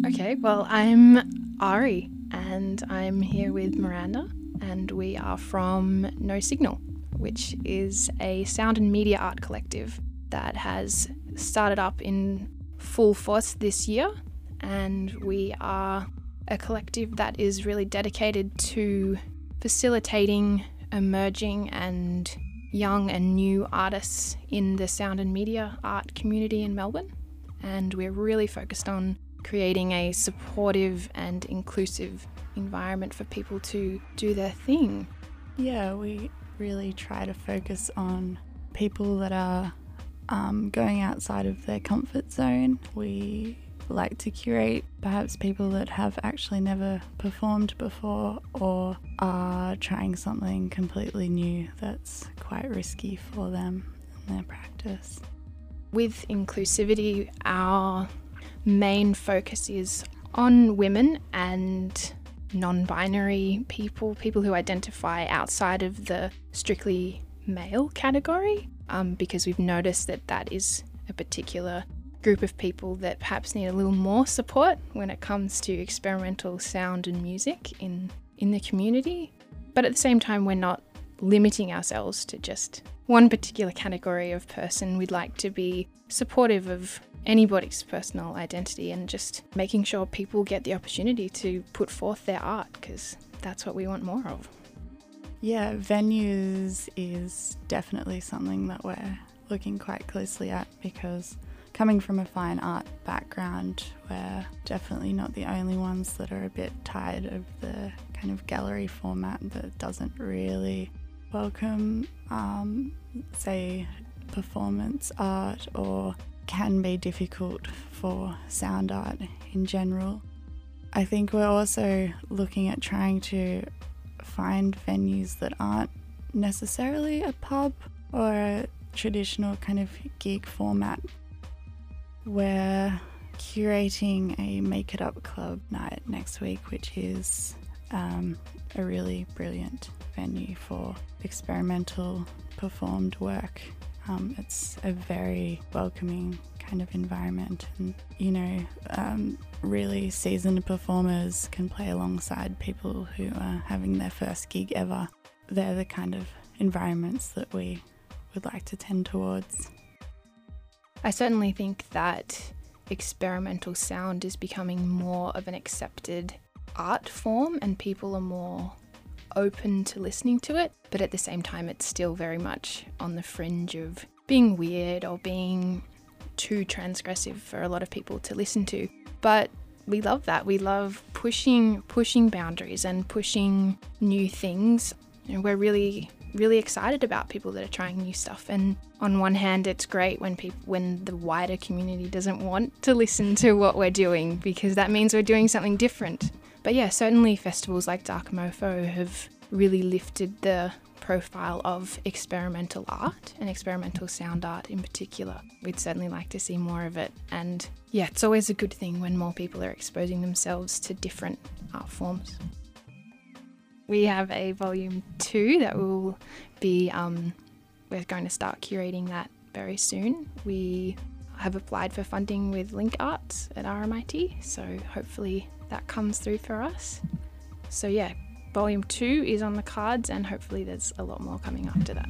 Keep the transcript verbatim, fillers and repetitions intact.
Okay, well, I'm Ari and I'm here with Miranda, and we are from No Signal, which is a sound and media art collective that has started up in full force this year. And we are a collective that is really dedicated to facilitating emerging and young and new artists in the sound and media art community in Melbourne. And we're really focused on creating a supportive and inclusive environment for people to do their thing. Yeah, we really try to focus on people that are um, going outside of their comfort zone. We like to curate perhaps people that have actually never performed before or are trying something completely new that's quite risky for them in their practice. With inclusivity, our main focus is on women and non-binary people, people who identify outside of the strictly male category, um, because we've noticed that that is a particular group of people that perhaps need a little more support when it comes to experimental sound and music in, in the community. But at the same time, we're not limiting ourselves to just one particular category of person. We'd like to be supportive of anybody's personal identity and just making sure people get the opportunity to put forth their art, because that's what we want more of. Yeah, venues is definitely something that we're looking quite closely at, because coming from a fine art background, we're definitely not the only ones that are a bit tired of the kind of gallery format that doesn't really welcome, um, say, performance art, or can be difficult for sound art in general. I think we're also looking at trying to find venues that aren't necessarily a pub or a traditional kind of gig format. We're curating a Make It Up Club night next week, which is um, a really brilliant venue for experimental performed work. Um, it's a very welcoming kind of environment, and you know, um, really seasoned performers can play alongside people who are having their first gig ever. They're the kind of environments that we would like to tend towards. I certainly think that experimental sound is becoming more of an accepted art form and people are more open to listening to it, but at the same time it's still very much on the fringe of being weird or being too transgressive for a lot of people to listen to. But we love that. We love pushing pushing boundaries and pushing new things. And we're really really excited about people that are trying new stuff. And on one hand, it's great when people when the wider community doesn't want to listen to what we're doing, because that means we're doing something different. But yeah, certainly festivals like Dark Mofo have really lifted the profile of experimental art and experimental sound art in particular. We'd certainly like to see more of it. And yeah, it's always a good thing when more people are exposing themselves to different art forms. We have a volume two that will be, um, we're going to start curating that very soon. We have applied for funding with Link Arts at R M I T, so hopefully that comes through for us. So yeah, volume two is on the cards, and hopefully there's a lot more coming after that.